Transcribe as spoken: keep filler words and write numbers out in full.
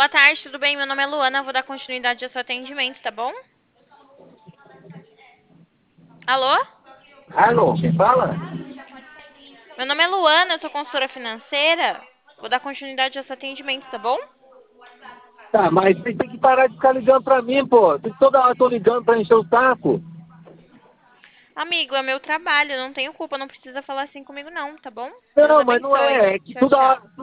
Boa tarde, tudo bem? Meu nome é Luana, vou dar continuidade ao seu atendimento, tá bom? Alô? Alô, quem fala? Meu nome é Luana, eu sou consultora financeira. Vou dar continuidade ao seu atendimento, tá bom? Tá, mas vocês têm que parar de ficar ligando pra mim, pô. Vocês toda hora estão ligando pra encher o saco. Amigo, é meu trabalho, eu não tenho culpa, não precisa falar assim comigo não, tá bom? Deus Não, mas não abençoe. é. É que Tchau, toda tchau. hora,